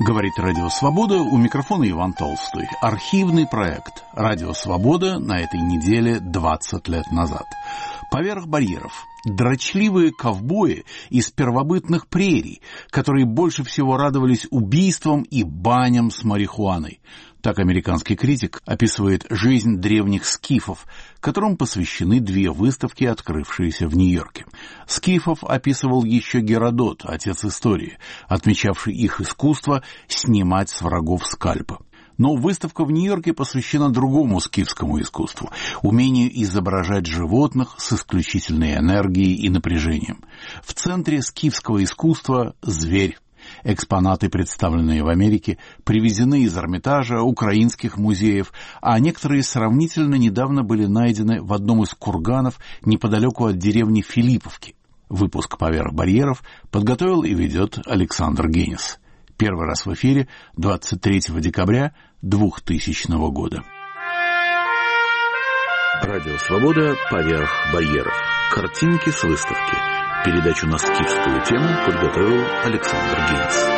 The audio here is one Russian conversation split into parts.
Говорит Радио Свобода, у микрофона Иван Толстой. Архивный проект Радио Свобода на этой неделе 20 лет назад. Поверх барьеров. Дрочливые ковбои из первобытных прерий, которые больше всего радовались убийствам и баням с марихуаной. Так американский критик описывает жизнь древних скифов, которым посвящены две выставки, открывшиеся в Нью-Йорке. Скифов описывал еще Геродот, отец истории, отмечавший их искусство снимать с врагов скальпы. Но выставка в Нью-Йорке посвящена другому скифскому искусству – умению изображать животных с исключительной энергией и напряжением. В центре скифского искусства – зверь. Экспонаты, представленные в Америке, привезены из Эрмитажа, украинских музеев, а некоторые сравнительно недавно были найдены в одном из курганов неподалеку от деревни Филипповки. Выпуск «Поверх барьеров» подготовил и ведет Александр Генис. Первый раз в эфире 23 декабря 2000 года. Радио «Свобода. Поверх барьеров». Картинки с выставки. Передачу на скифскую тему подготовил Александр Генис.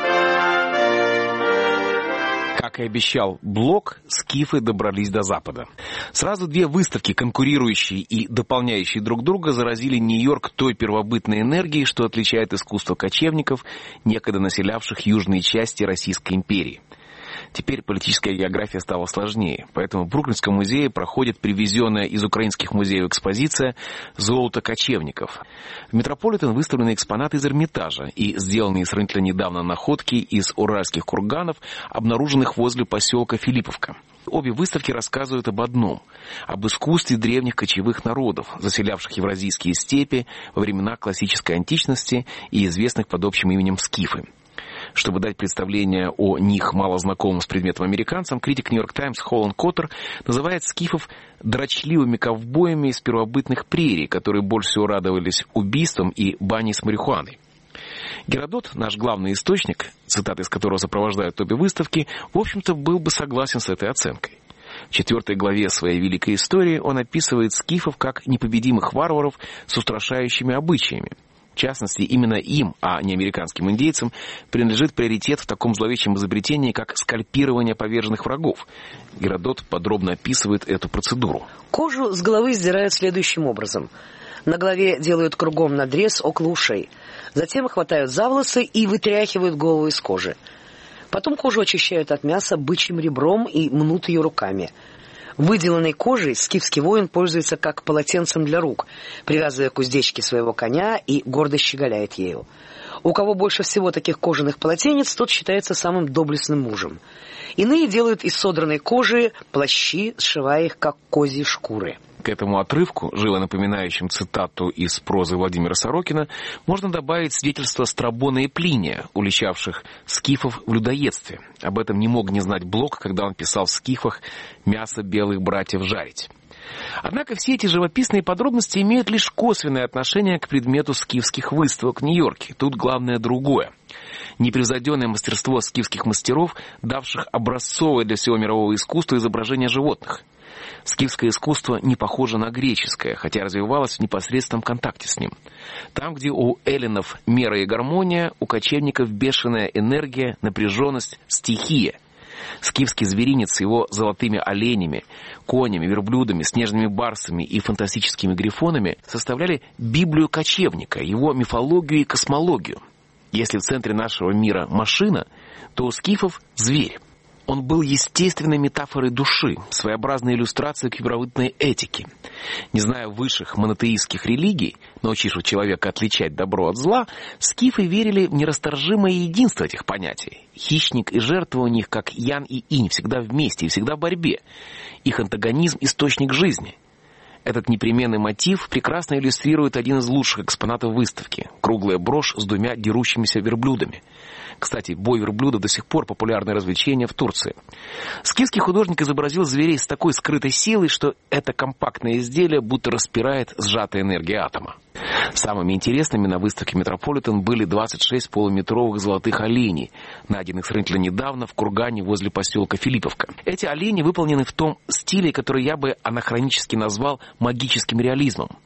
Как и обещал Блок, скифы добрались до Запада. Сразу две выставки, конкурирующие и дополняющие друг друга, заразили Нью-Йорк той первобытной энергией, что отличает искусство кочевников, некогда населявших южные части Российской империи. Теперь политическая география стала сложнее, поэтому в Бруклинском музее проходит привезенная из украинских музеев экспозиция «Золото кочевников». В Метрополитен выставлены экспонаты из Эрмитажа и сделанные сравнительно недавно находки из уральских курганов, обнаруженных возле поселка Филипповка. Обе выставки рассказывают об одном – об искусстве древних кочевых народов, заселявших евразийские степи во времена классической античности и известных под общим именем скифы. Чтобы дать представление о них малознакомым с предметом американцам, критик «Нью-Йорк Таймс» Холланд Коттер называет скифов дрочливыми ковбоями из первобытных прерий, которые больше всего радовались убийствам и баней с марихуаной. Геродот, наш главный источник, цитаты из которого сопровождают обе выставки, в общем-то был бы согласен с этой оценкой. В 4 главе своей великой истории он описывает скифов как непобедимых варваров с устрашающими обычаями. В частности, именно им, а не американским индейцам, принадлежит приоритет в таком зловещем изобретении, как скальпирование поверженных врагов. Геродот подробно описывает эту процедуру. Кожу с головы сдирают следующим образом. На голове делают кругом надрез около ушей. Затем хватают за волосы и вытряхивают голову из кожи. Потом кожу очищают от мяса бычьим ребром и мнут ее руками. Выделанной кожей скифский воин пользуется как полотенцем для рук, привязывая к уздечке своего коня и гордо щеголяет ею. У кого больше всего таких кожаных полотенец, тот считается самым доблестным мужем. Иные делают из содранной кожи плащи, сшивая их как козьи шкуры. К этому отрывку, живо напоминающим цитату из прозы Владимира Сорокина, можно добавить свидетельство Страбона и Плиния, уличавших скифов в людоедстве. Об этом не мог не знать Блок, когда он писал в «Скифах» «Мясо белых братьев жарить». Однако все эти живописные подробности имеют лишь косвенное отношение к предмету скифских выставок в Нью-Йорке. Тут главное другое. Непревзойденное мастерство скифских мастеров, давших образцовое для всего мирового искусства изображение животных. Скифское искусство не похоже на греческое, хотя развивалось в непосредственном контакте с ним. Там, где у эллинов мера и гармония, у кочевников бешеная энергия, напряженность, стихия. Скифский зверинец с его золотыми оленями, конями, верблюдами, снежными барсами и фантастическими грифонами составляли Библию кочевника, его мифологию и космологию. Если в центре нашего мира машина, то у скифов зверь. Он был естественной метафорой души, своеобразной иллюстрацией к первобытной этике. Не зная высших монотеистских религий, научивших человека отличать добро от зла, скифы верили в нерасторжимое единство этих понятий. Хищник и жертва у них, как ян и инь, всегда вместе и всегда в борьбе. Их антагонизм – источник жизни. Этот непременный мотив прекрасно иллюстрирует один из лучших экспонатов выставки – круглая брошь с двумя дерущимися верблюдами. Кстати, бой верблюдов до сих пор популярное развлечение в Турции. Скифский художник изобразил зверей с такой скрытой силой, что это компактное изделие будто распирает сжатая энергия атома. Самыми интересными на выставке Метрополитен были 26 полуметровых золотых оленей, найденных сравнительно недавно в кургане возле поселка Филипповка. Эти олени выполнены в том стиле, который я бы анахронически назвал магическим реализмом.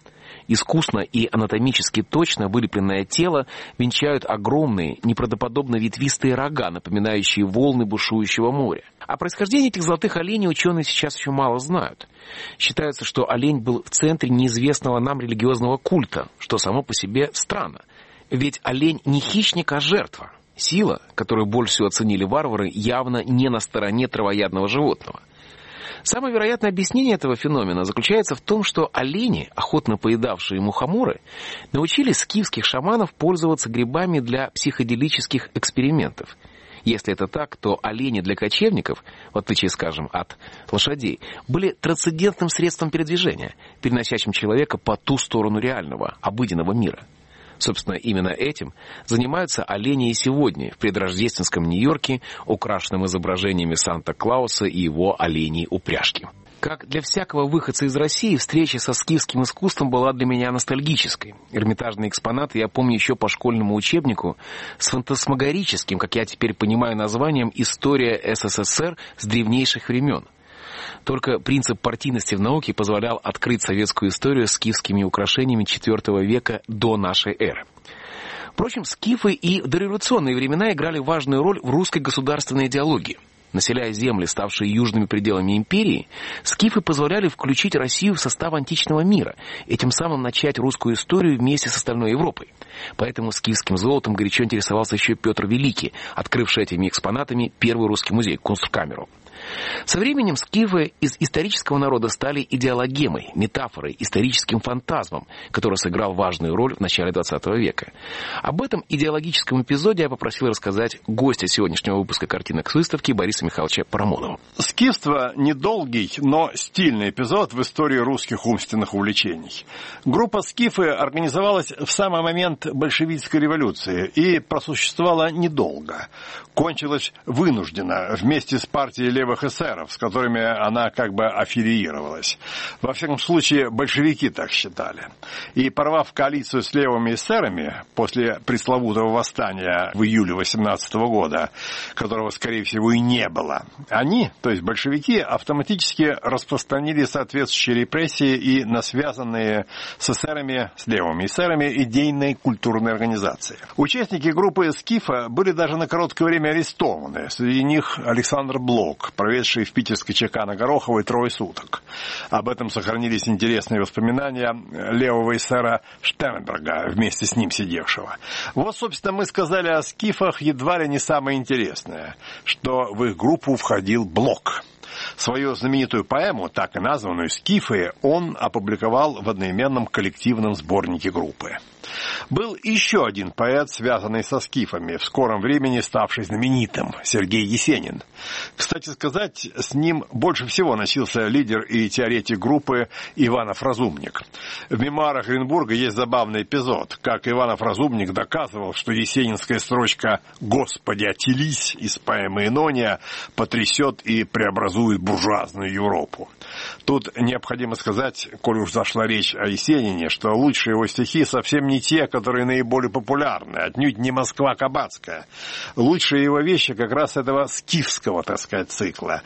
Искусно и анатомически точно вылепленное тело венчают огромные, неправдоподобно ветвистые рога, напоминающие волны бушующего моря. О происхождении этих золотых оленей ученые сейчас еще мало знают. Считается, что олень был в центре неизвестного нам религиозного культа, что само по себе странно. Ведь олень не хищник, а жертва. Сила, которую больше всего оценили варвары, явно не на стороне травоядного животного. Самое вероятное объяснение этого феномена заключается в том, что олени, охотно поедавшие мухоморы, научили скифских шаманов пользоваться грибами для психоделических экспериментов. Если это так, то олени для кочевников, в отличие, скажем, от лошадей, были трансцендентным средством передвижения, переносящим человека по ту сторону реального, обыденного мира. Собственно, именно этим занимаются олени и сегодня в предрождественском Нью-Йорке, украшенном изображениями Санта-Клауса и его оленей упряжки. Как для всякого выходца из России, встреча со скифским искусством была для меня ностальгической. Эрмитажные экспонаты я помню еще по школьному учебнику с фантасмагорическим, как я теперь понимаю, названием «История СССР с древнейших времен». Только принцип партийности в науке позволял открыть советскую историю скифскими украшениями IV века до нашей эры. Впрочем, скифы и в дореволюционные времена играли важную роль в русской государственной идеологии. Населяя земли, ставшие южными пределами империи, скифы позволяли включить Россию в состав античного мира и тем самым начать русскую историю вместе с остальной Европой. Поэтому скифским золотом горячо интересовался еще Петр Великий, открывший этими экспонатами первый русский музей Кунсткамеру. Со временем скифы из исторического народа стали идеологемой, метафорой, историческим фантазмом, который сыграл важную роль в начале XX века. Об этом идеологическом эпизоде я попросил рассказать гостя сегодняшнего выпуска «Картинок с выставки» Бориса Михайловича Парамонова. Скифство – недолгий, но стильный эпизод в истории русских умственных увлечений. Группа «Скифы» организовалась в самый момент большевистской революции и просуществовала недолго. Кончилась вынужденно вместе с партией левых эсеров, с которыми она как бы аффилировалась. Во всяком случае, большевики так считали. И порвав коалицию с левыми эсерами после пресловутого восстания в июле 18 года, которого, скорее всего, и не было, они, то есть большевики, автоматически распространили соответствующие репрессии и на связанные с эсерами, с левыми эсерами, идейные культурные организации. Участники группы «Скифа» были даже на короткое время арестованы. Среди них Александр Блок, проведший в питерской ЧК на Гороховой 3 суток. Об этом сохранились интересные воспоминания левого эсера Штернберга, вместе с ним сидевшего. Вот, собственно, мы сказали о скифах едва ли не самое интересное, что в их группу входил Блок. Свою знаменитую поэму, так и названную «Скифы», он опубликовал в одноименном коллективном сборнике группы. Был еще один поэт, связанный со скифами, в скором времени ставший знаменитым, Сергей Есенин. Кстати сказать, с ним больше всего носился лидер и теоретик группы Иванов-Разумник. В мемуарах Оренбурга есть забавный эпизод, как Иванов-Разумник доказывал, что есенинская строчка «Господи, отелись» из поэмы «Инония» потрясет и преобразует буржуазную Европу. Тут необходимо сказать, коль уж зашла речь о Есенине, что лучшие его стихи совсем не те, которые наиболее популярны, отнюдь не Москва-Кабацкая. Лучшие его вещи как раз этого скифского, так сказать, цикла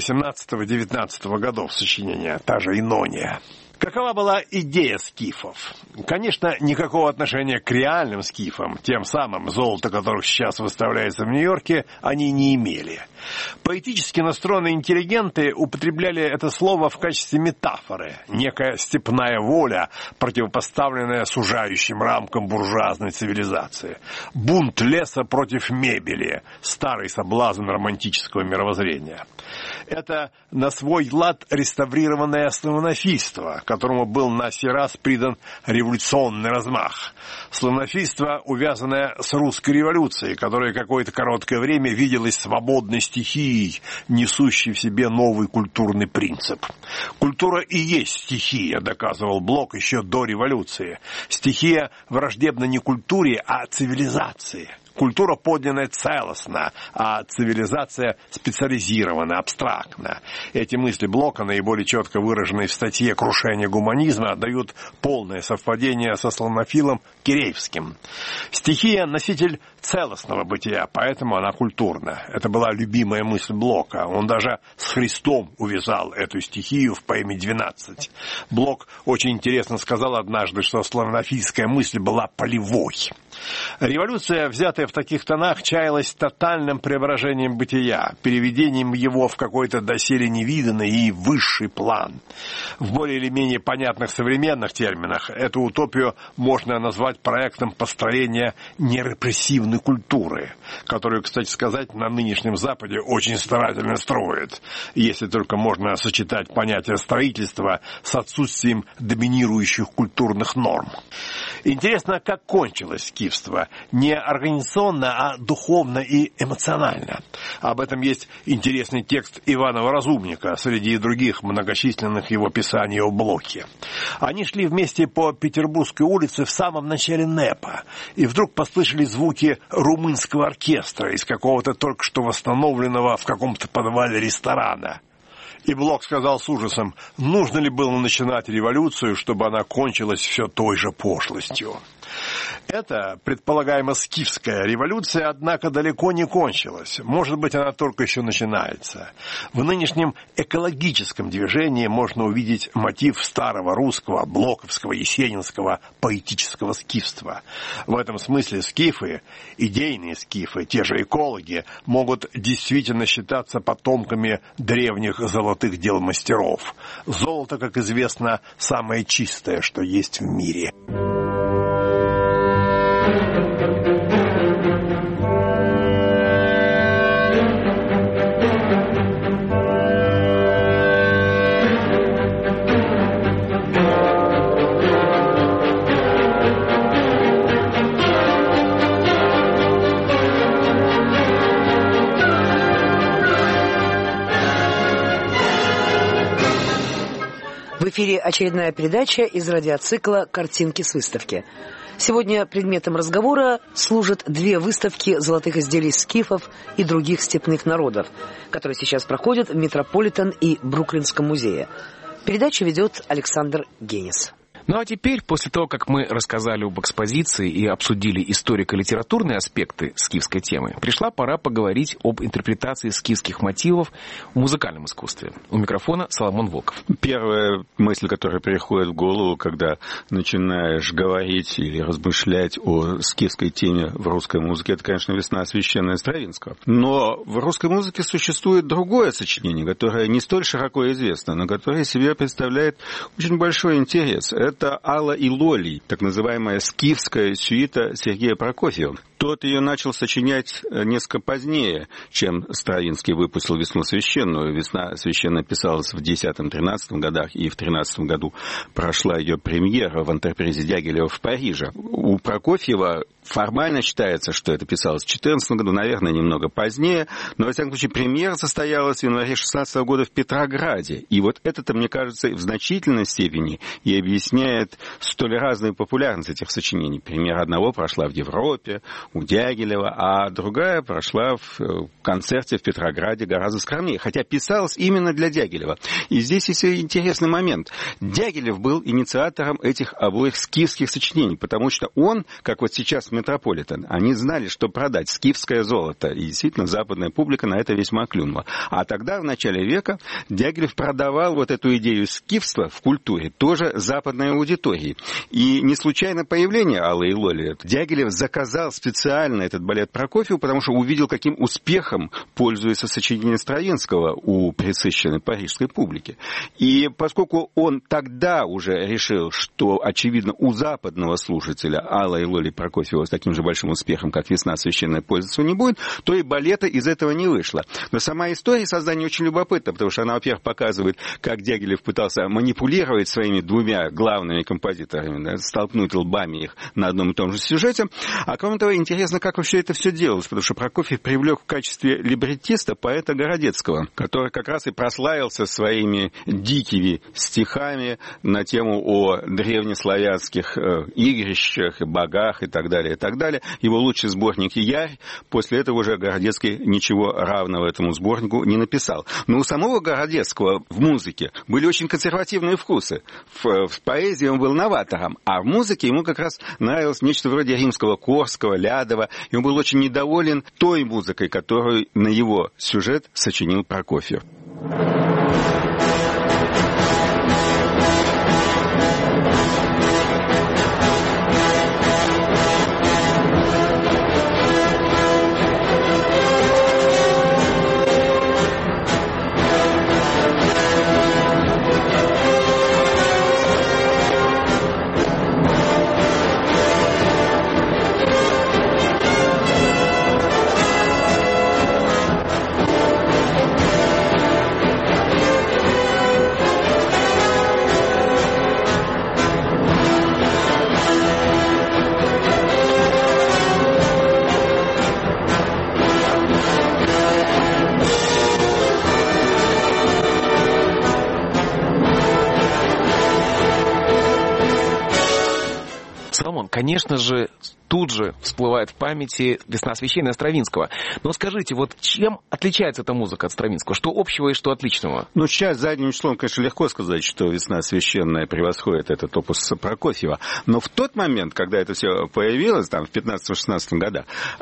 18-19 годов сочинения, та же «Инония». Какова была идея скифов? Конечно, никакого отношения к реальным скифам, тем самым, золото которых сейчас выставляется в Нью-Йорке, они не имели. Поэтически настроенные интеллигенты употребляли это слово в качестве метафоры, некая степная воля, противопоставленная сужающим рамкам буржуазной цивилизации. Бунт леса против мебели, старый соблазн романтического мировоззрения. Это на свой лад реставрированное славянофильство, которому был на сей раз придан революционный размах. Славянофильство, увязанное с русской революцией, которая какое-то короткое время виделась свободной стихией, несущей в себе новый культурный принцип. Культура и есть стихия, доказывал Блок еще до революции. Стихия враждебна не культуре, а цивилизации. Культура подлинная целостна, а цивилизация специализирована, абстрактна. Эти мысли Блока, наиболее четко выраженные в статье «Крушение гуманизма», дают полное совпадение со славянофилом Киреевским. Стихия – носитель целостного бытия, поэтому она культурна. Это была любимая мысль Блока. Он даже с Христом увязал эту стихию в поэме «12». Блок очень интересно сказал однажды, что славянофильская мысль была полевой. Революция, взятая в таких тонах, чаялась тотальным преображением бытия, переведением его в какой-то доселе невиданный и высший план. В более или менее понятных современных терминах эту утопию можно назвать проектом построения нерепрессивной культуры, которую, кстати сказать, на нынешнем Западе очень старательно строят, если только можно сочетать понятие строительства с отсутствием доминирующих культурных норм. Интересно, как кончилось скифство. Не организационно, а духовно и эмоционально. Об этом есть интересный текст Иванова Разумника среди других многочисленных его писаний о Блоке. Они шли вместе по Петербургской улице в самом начале НЭПа, и вдруг послышались звуки румынского оркестра из какого-то только что восстановленного в каком-то подвале ресторана. И Блок сказал с ужасом, нужно ли было начинать революцию, чтобы она кончилась все той же пошлостью. Эта, предполагаемо, скифская революция, однако, далеко не кончилась. Может быть, она только еще начинается. В нынешнем экологическом движении можно увидеть мотив старого русского, блоковского, есенинского поэтического скифства. В этом смысле скифы, идейные скифы, те же экологи, могут действительно считаться потомками древних золотых дел мастеров. Золото, как известно, самое чистое, что есть в мире. В эфире очередная передача из радиоцикла «Картинки с выставки». Сегодня предметом разговора служат две выставки золотых изделий скифов и других степных народов, которые сейчас проходят в Метрополитен и Бруклинском музее. Передачу ведет Александр Генис. Ну а теперь, после того, как мы рассказали об экспозиции и обсудили историко-литературные аспекты скифской темы, пришла пора поговорить об интерпретации скифских мотивов в музыкальном искусстве. У микрофона Соломон Волков. Первая мысль, которая приходит в голову, когда начинаешь говорить или размышлять о скифской теме в русской музыке, это, конечно, «Весна священная» Стравинского. Но в русской музыке существует другое сочинение, которое не столь широко известно, но которое себе представляет очень большой интерес. Это «Алла и Лолий», так называемая скифская сюита Сергея Прокофьева. Тот ее начал сочинять несколько позднее, чем Стравинский выпустил «Весну священную». «Весна священная» писалась в 10-13 годах, и в 13 году прошла ее премьера в антрепризе Дягилева в Париже. У Прокофьева формально считается, что это писалось в 14 году, наверное, немного позднее, но, во всяком случае, премьера состоялась в январе 16 года в Петрограде. И вот это-то, мне кажется, в значительной степени и объясняет столь разную популярность этих сочинений. Премьера одного прошла в Европе, у Дягилева, а другая прошла в концерте в Петрограде гораздо скромнее, хотя писалась именно для Дягилева. И здесь есть интересный момент. Дягилев был инициатором этих обоих скифских сочинений, потому что он, как вот сейчас Метрополитен, они знали, что продать скифское золото, и действительно западная публика на это весьма клюнула. А тогда, в начале века, Дягилев продавал вот эту идею скифства в культуре тоже западной аудитории. И не случайно появление Аллы и Лоли. Дягилев заказал специально этот балет Прокофьеву, потому что увидел, каким успехом пользуется сочинение Стравинского у пресыщенной парижской публики. И поскольку он тогда уже решил, что, очевидно, у западного слушателя Алла и Лоли Прокофьева с таким же большим успехом, как «Весна священная», пользоваться не будет, то и балета из этого не вышло. Но сама история создания очень любопытна, потому что она, во-первых, показывает, как Дягилев пытался манипулировать своими двумя главными композиторами, да, столкнуть лбами их на одном и том же сюжете. А кроме того, интересно, как вообще это все делалось, потому что Прокофьев привлек в качестве либреттиста поэта Городецкого, который как раз и прославился своими дикими стихами на тему о древнеславянских игрищах, богах и так далее, и так далее. Его лучший сборник «Ярь», после этого уже Городецкий ничего равного этому сборнику не написал. Но у самого Городецкого в музыке были очень консервативные вкусы. В поэзии он был новатором, а в музыке ему как раз нравилось нечто вроде римского Корского, Лядова. И он был очень недоволен той музыкой, которую на его сюжет сочинил Прокофьев. Конечно же, тут же всплывает в памяти «Весна священная» Стравинского. Но скажите, вот чем отличается эта музыка от Стравинского? Что общего и что отличного? Ну, сейчас задним числом, конечно, легко сказать, что «Весна священная» превосходит этот опус Прокофьева. Но в тот момент, когда это все появилось, там, в 15-16 годах,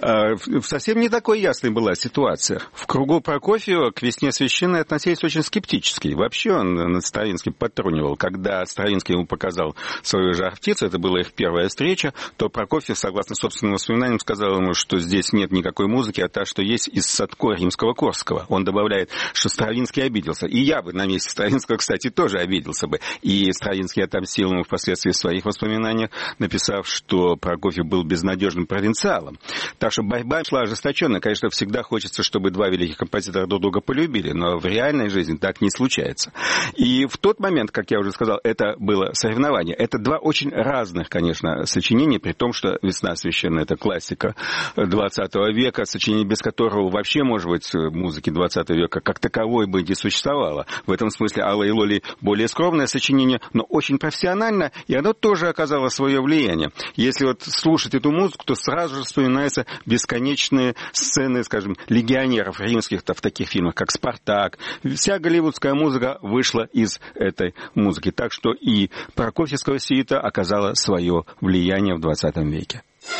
совсем не такой ясной была ситуация. В кругу Прокофьева к «Весне священной» относились очень скептически. Вообще он над Стравинским подтрунивал. Когда Стравинский ему показал свою «Жар-птицу», это была их первая встреча, то Прокофьев, согласно собственным воспоминаниям, сказал ему, что здесь нет никакой музыки, а та, что есть из Садко римского Корского. Он добавляет, что Стравинский обиделся. И я бы на месте Стравинского, кстати, тоже обиделся бы. И Стравинский отомстил ему впоследствии в своих воспоминаниях, написав, что Прокофьев был безнадежным провинциалом. Так что борьба шла ожесточенная. Конечно, всегда хочется, чтобы два великих композитора друг друга полюбили, но в реальной жизни так не случается. И в тот момент, как я уже сказал, это было соревнование. Это два очень разных, конечно, сочинения, при том, что «Весна священная» — это классика 20 века, сочинение, без которого вообще, может быть, музыки 20 века как таковой бы не существовало. В этом смысле «Алла и Лоли» более скромное сочинение, но очень профессионально, и оно тоже оказало свое влияние. Если вот слушать эту музыку, то сразу же вспоминаются бесконечные сцены, скажем, легионеров римских в таких фильмах, как «Спартак». Вся голливудская музыка вышла из этой музыки. Так что и прокофьевская сюита оказала свое влияние в 20 веке.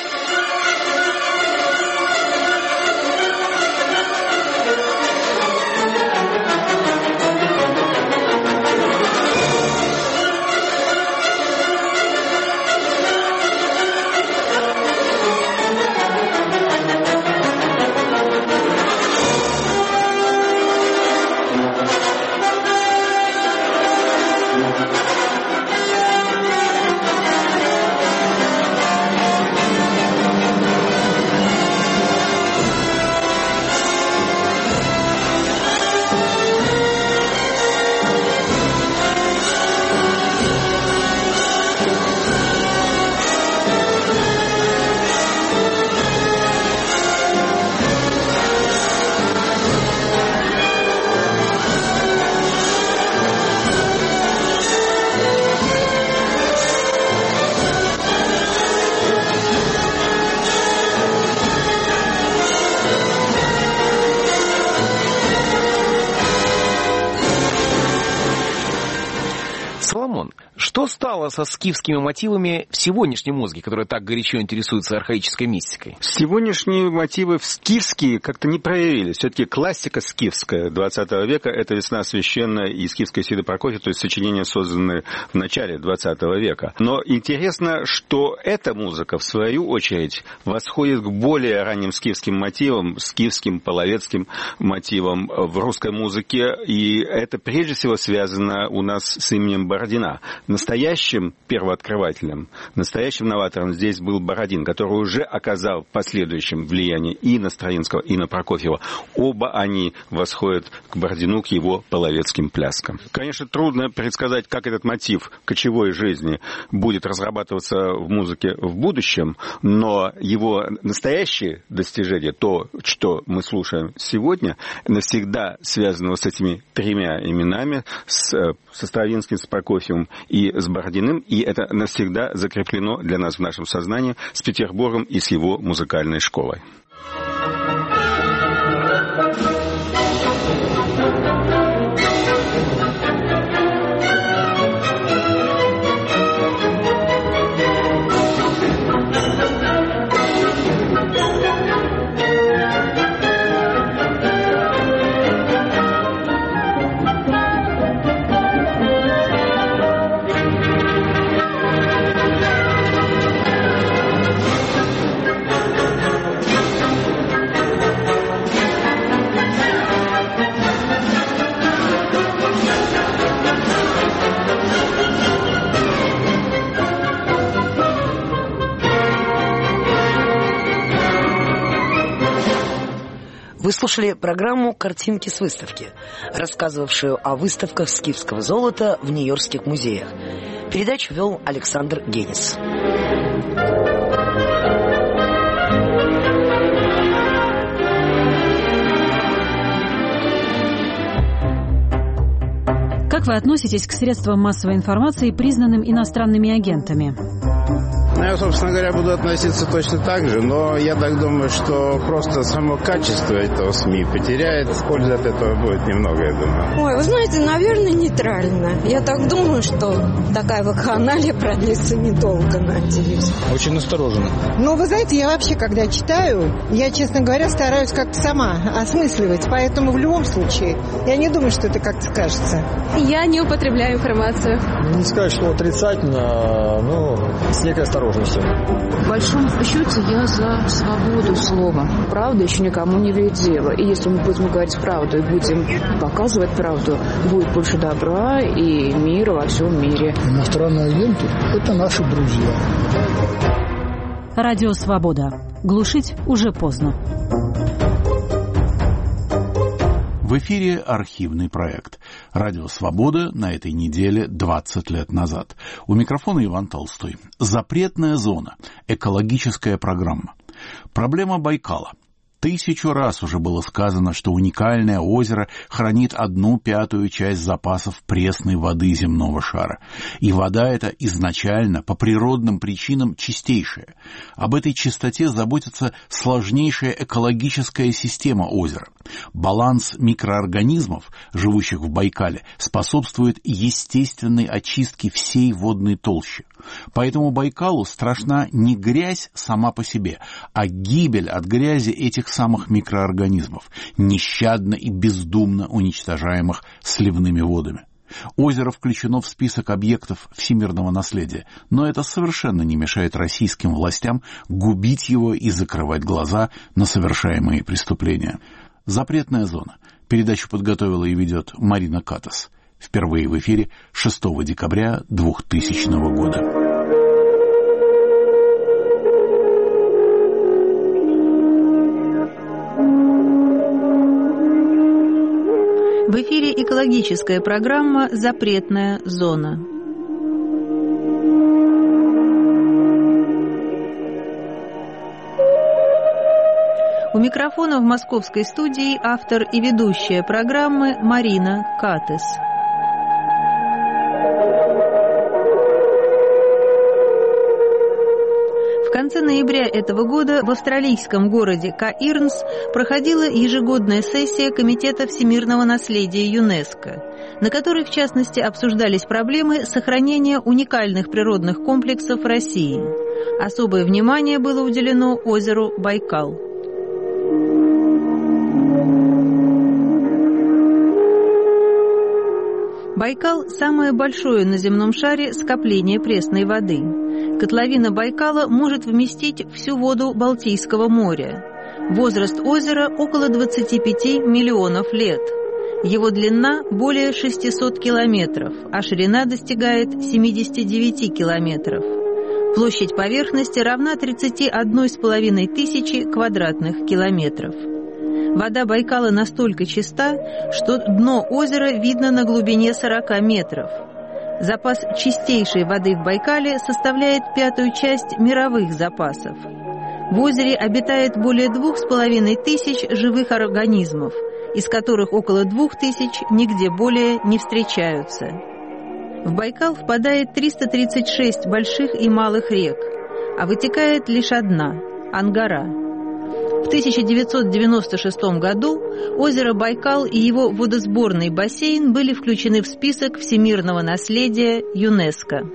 Что стало со скифскими мотивами в сегодняшней музыке, которая так горячо интересуется архаической мистикой? Сегодняшние мотивы скифские как-то не проявились. Все-таки классика скифская 20 века — это «Весна священная» и «Скифская сида Прокофьева», то есть сочинения, созданные в начале 20 века. Но интересно, что эта музыка, в свою очередь, восходит к более ранним скифским мотивам, скифским, половецким мотивам в русской музыке, и это прежде всего связано у нас с именем Бородина. Настоящий настоящим первооткрывателем, настоящим новатором здесь был Бородин, который уже оказал в последующем влияние и на Стравинского, и на Прокофьева. Оба они восходят к Бородину, к его половецким пляскам. Конечно, трудно предсказать, как этот мотив кочевой жизни будет разрабатываться в музыке в будущем, но его настоящее достижение, то, что мы слушаем сегодня, навсегда связано с этими тремя именами, со Стравинским, с Прокофьевым и с Бородиным, и это навсегда закреплено для нас в нашем сознании с Петербургом и с его музыкальной школой. Вы слушали программу «Картинки с выставки», рассказывавшую о выставках скифского золота в нью-йоркских музеях. Передачу вел Александр Генис. Как вы относитесь к средствам массовой информации, признанным иностранными агентами? Я, собственно говоря, буду относиться точно так же, но я так думаю, что просто само качество этого СМИ потеряет, пользы от этого будет немного, я думаю. Ой, вы знаете, наверное, нейтрально. Я так думаю, что такая вакханалия продлится недолго, надеюсь. Очень настороженно. Ну, вы знаете, я вообще, когда читаю, я, честно говоря, стараюсь как-то сама осмысливать, поэтому в любом случае я не думаю, что это как-то скажется. Я не употребляю информацию. Не сказать, что отрицательно, но с некой осторожностью. В большом счете я за свободу слова. Правда еще никому не вредила. И если мы будем говорить правду и будем показывать правду, будет больше добра и мира во всем мире. Иностранные агенты – это наши друзья. Радио «Свобода». Глушить уже поздно. В эфире архивный проект. Радио «Свобода» на этой неделе 20 лет назад. У микрофона Иван Толстой. Запретная зона. Экологическая программа. Проблема Байкала. 1000 раз уже было сказано, что уникальное озеро хранит 1/5 часть запасов пресной воды земного шара. И вода эта изначально, по природным причинам, чистейшая. Об этой чистоте заботится сложнейшая экологическая система озера. Баланс микроорганизмов, живущих в Байкале, способствует естественной очистке всей водной толщи. Поэтому Байкалу страшна не грязь сама по себе, а гибель от грязи этих самых микроорганизмов, нещадно и бездумно уничтожаемых сливными водами. Озеро включено в список объектов всемирного наследия, но это совершенно не мешает российским властям губить его и закрывать глаза на совершаемые преступления. Запретная зона. Передачу подготовила и ведет Марина Катас. Впервые в эфире 6 декабря 2000 года. В эфире экологическая программа «Запретная зона». У микрофона в московской студии автор и ведущая программы Марина Катес. В конце ноября этого года в австралийском городе Каирнс проходила ежегодная сессия Комитета всемирного наследия ЮНЕСКО, на которой, в частности, обсуждались проблемы сохранения уникальных природных комплексов России. Особое внимание было уделено озеру Байкал. Байкал – самое большое на земном шаре скопление пресной воды. Котловина Байкала может вместить всю воду Балтийского моря. Возраст озера около 25 миллионов лет. Его длина более 600 километров, а ширина достигает 79 километров. Площадь поверхности равна 31,5 тысячи квадратных километров. Вода Байкала настолько чиста, что дно озера видно на глубине 40 метров. Запас чистейшей воды в Байкале составляет 1/5 часть мировых запасов. В озере обитает более 2500 живых организмов, из которых около 2000 нигде более не встречаются. В Байкал впадает 336 больших и малых рек, а вытекает лишь одна – Ангара. В 1996 году озеро Байкал и его водосборный бассейн были включены в список всемирного наследия ЮНЕСКО.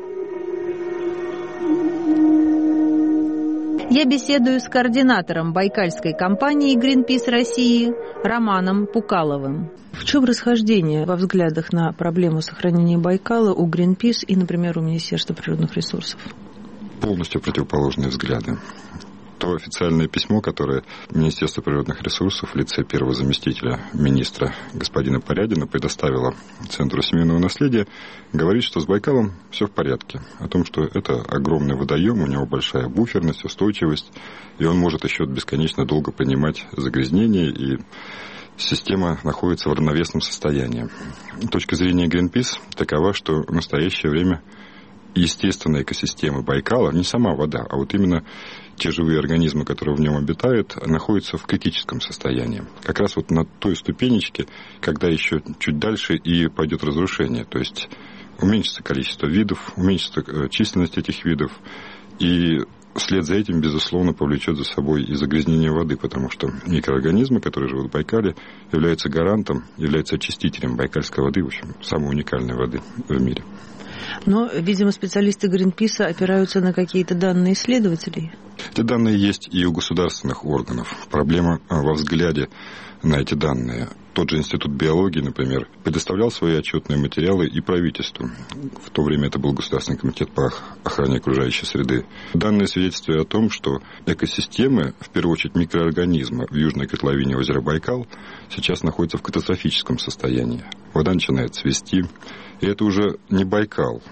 Я беседую с координатором байкальской компании «Гринпис России» Романом Пукаловым. В чем расхождение во взглядах на проблему сохранения Байкала у «Гринпис» и, например, у Министерства природных ресурсов? Полностью противоположные взгляды. То официальное письмо, которое Министерство природных ресурсов в лице первого заместителя министра господина Порядина предоставило Центру всемирного наследия, говорит, что с Байкалом все в порядке. О том, что это огромный водоем, у него большая буферность, устойчивость, и он может еще бесконечно долго принимать загрязнения, и система находится в равновесном состоянии. Точка зрения Greenpeace такова, что в настоящее время естественная экосистема Байкала, не сама вода, а вот именно те живые организмы, которые в нем обитают, находятся в критическом состоянии. Как раз вот на той ступенечке, когда еще чуть дальше и пойдет разрушение. То есть уменьшится количество видов, уменьшится численность этих видов. И вслед за этим, безусловно, повлечет за собой и загрязнение воды, потому что микроорганизмы, которые живут в Байкале, являются гарантом, являются очистителем байкальской воды, в общем, самой уникальной воды в мире. Но, видимо, специалисты Гринписа опираются на какие-то данные исследователей. Эти данные есть и у государственных органов. Проблема во взгляде на эти данные. Тот же Институт биологии, например, предоставлял свои отчетные материалы и правительству. В то время это был Государственный комитет по охране окружающей среды. Данные свидетельствуют о том, что экосистемы, в первую очередь микроорганизмы в южной котловине озера Байкал, сейчас находятся в катастрофическом состоянии. Вода начинает цвести, и это уже не Байкал.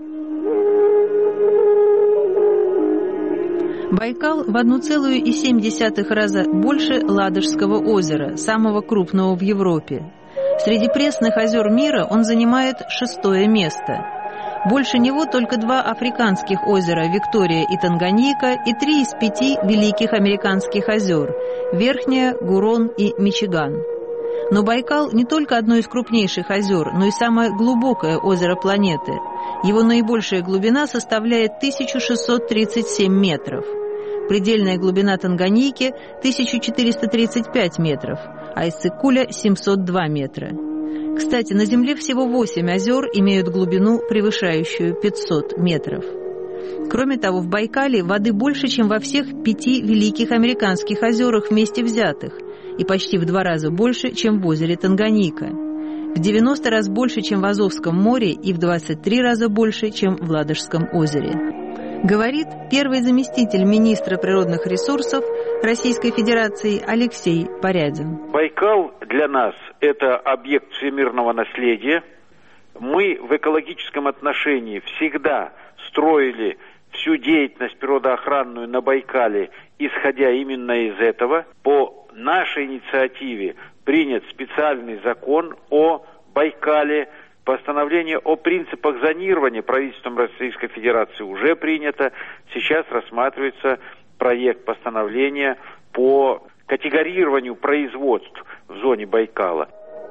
Байкал в 1,7 раза больше Ладожского озера, самого крупного в Европе. Среди пресных озер мира он занимает 6-е место. Больше него только 2 африканских озера – Виктория и Танганьика, и 3 из 5 великих американских озер – Верхняя, Гурон и Мичиган. Но Байкал не только одно из крупнейших озер, но и самое глубокое озеро планеты. Его наибольшая глубина составляет 1637 метров. Предельная глубина Танганьики – 1435 метров, а Иссык-Куля – 702 метра. Кстати, на Земле всего 8 озер имеют глубину, превышающую 500 метров. Кроме того, в Байкале воды больше, чем во всех 5 великих американских озерах вместе взятых, и почти в 2 раза больше, чем в озере Танганьика. В 90 раз больше, чем в Азовском море, и в 23 раза больше, чем в Ладожском озере. Говорит первый заместитель министра природных ресурсов Российской Федерации Алексей Порядин. Байкал для нас – это объект всемирного наследия. Мы в экологическом отношении всегда строили всю деятельность природоохранную на Байкале, исходя именно из этого. По нашей инициативе принят специальный закон о Байкале. Постановление о принципах зонирования правительством Российской Федерации уже принято. Сейчас рассматривается проект постановления по категорированию производств в зоне Байкала.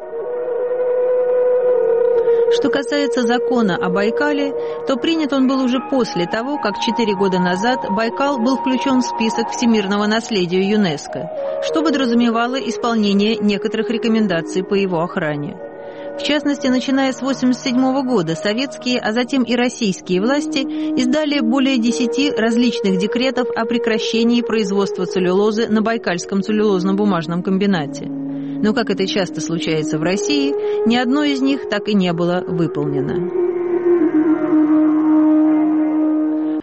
Что касается закона о Байкале, то принят он был уже после того, как 4 года назад Байкал был включен в список всемирного наследия ЮНЕСКО, что подразумевало исполнение некоторых рекомендаций по его охране. В частности, начиная с 1987 года советские, а затем и российские власти издали более 10 различных декретов о прекращении производства целлюлозы на Байкальском целлюлозно-бумажном комбинате. Но, как это часто случается в России, ни одно из них так и не было выполнено.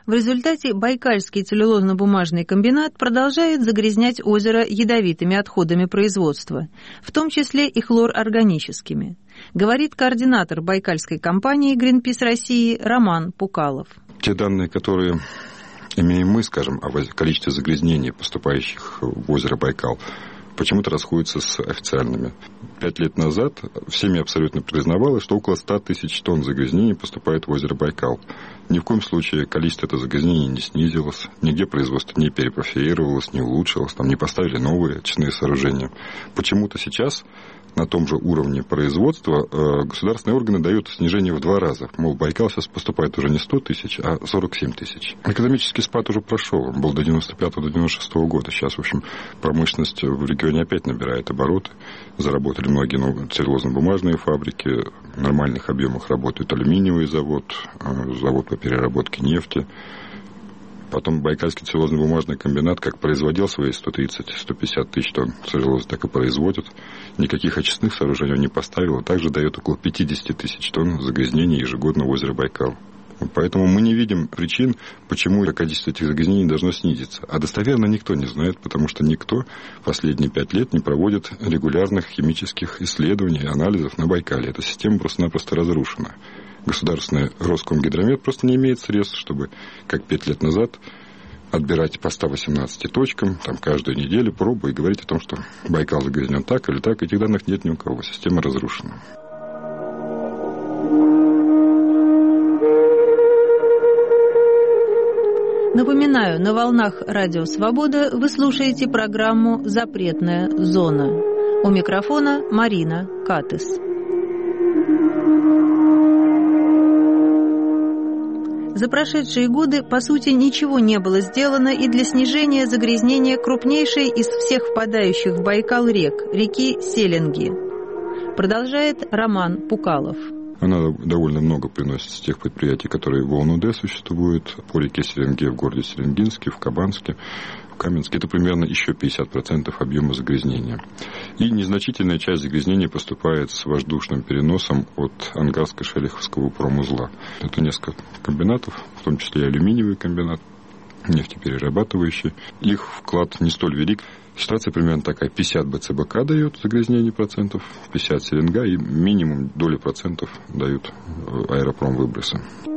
В результате Байкальский целлюлозно-бумажный комбинат продолжает загрязнять озеро ядовитыми отходами производства, в том числе и хлорорганическими, говорит координатор байкальской компании Greenpeace России Роман Пукалов. Те данные, которые имеем мы, скажем, о количестве загрязнений, поступающих в озеро Байкал, почему-то расходятся с официальными. 5 лет назад всеми абсолютно признавалось, что около 100 тысяч тонн загрязнений поступает в озеро Байкал. Ни в коем случае количество этого загрязнений не снизилось, нигде производство не перепрофилировалось, не улучшилось, там не поставили новые очистные сооружения. Почему-то сейчас на том же уровне производства государственные органы дают снижение в 2 раза. Мол, Байкал сейчас поступает уже не 100 тысяч, а 47 тысяч. Экономический спад уже прошел, он был до 95-96 года. Сейчас, в общем, промышленность в регионе опять набирает обороты. Заработали многие целлюлозно-бумажные фабрики, в нормальных объемах работает алюминиевый завод, завод по переработке нефти. Потом Байкальский целлюлозно-бумажный комбинат как производил свои 130-150 тысяч тонн целлюлозы, так и производит. Никаких очистных сооружений он не поставил, а также дает около 50 тысяч тонн загрязнений ежегодно в озеро Байкал. Поэтому мы не видим причин, почему количество этих загрязнений должно снизиться. А достоверно никто не знает, потому что никто последние 5 лет не проводит регулярных химических исследований, анализов на Байкале. Эта система просто-напросто разрушена. Государственный Роскомгидромет просто не имеет средств, чтобы, как 5 лет назад, отбирать по 118 точкам, там, каждую неделю пробу и говорить о том, что Байкал загрязнен так или так. Этих данных нет ни у кого. Система разрушена. Напоминаю, на волнах Радио Свобода вы слушаете программу «Запретная зона». У микрофона Марина Катыс. За прошедшие годы, по сути, ничего не было сделано и для снижения загрязнения крупнейшей из всех впадающих в Байкал рек, реки Селенги. Продолжает Роман Пукалов. Она довольно много приносит с тех предприятий, которые в ОНУД существуют, по реке Селенге в городе Селенгинске, в Кабанске, в Каменске. Это примерно еще 50% объема загрязнения. И незначительная часть загрязнения поступает с воздушным переносом от Ангарско-Шелиховского промузла. Это несколько комбинатов, в том числе и алюминиевый комбинат, нефтеперерабатывающий. Их вклад не столь велик. Ситуация примерно такая. 50 БЦБК дает загрязнение процентов, 50 Селенга и минимум доли процентов дают аэропром выбросы.